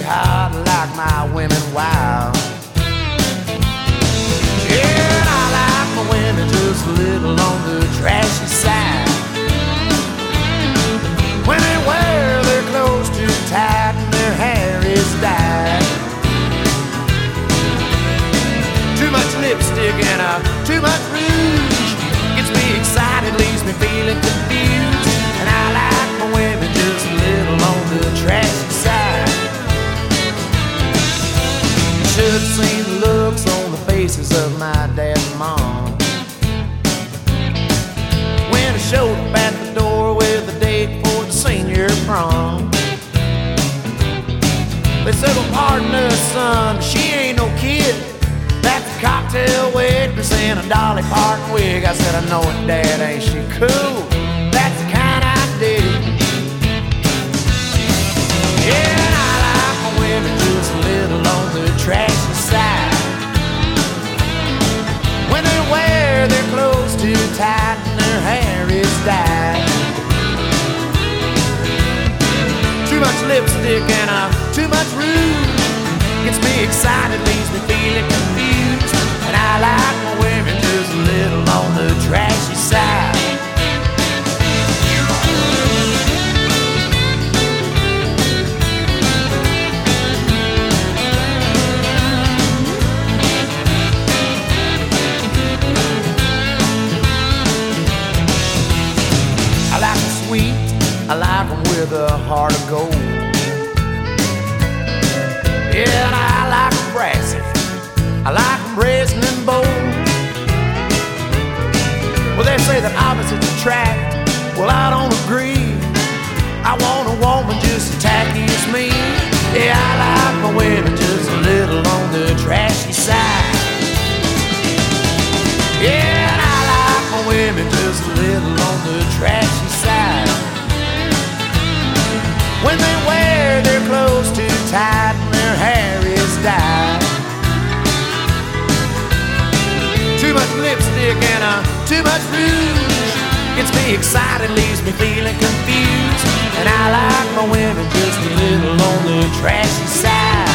hot, like my women wild. Yeah, and I like my women just a little on the trashy side. When they wear their clothes too tight and their hair is dyed. Too much lipstick and too much rouge gets me excited, leaves me feeling confused. And I like my women just a little on the trashy side. Should have seen the looks on the faces of my dad and mom when I showed up at the door with a date for the senior prom. They said, well, pardon us, son, she ain't no kid. That's a cocktail waitress in a Dolly Parton wig. I said, I know it, Dad, ain't she cool? That's the kind I dig. Yeah, and I like my women just a little on the trashy side. When they wear their clothes too tight and their hair is dyed. Too much lipstick and too much rouge gets me excited, leaves me feeling confused. And I like my women just a little on the trashy side. I like them sweet, I like them with a heart of gold. Yeah, and I like them brassy, I like them brazen and bold. Well, they say that opposites attract, well, I don't agree. I want a woman just as tacky as me. Yeah, I like my women just a little on the trashy side. Yeah, and I like my women just a little on the trashy side. When they wear their clothes too tight and their hair is dyed. Too much lipstick and too much rouge gets me excited, leaves me feeling confused. And I like my women just a little on the trashy side.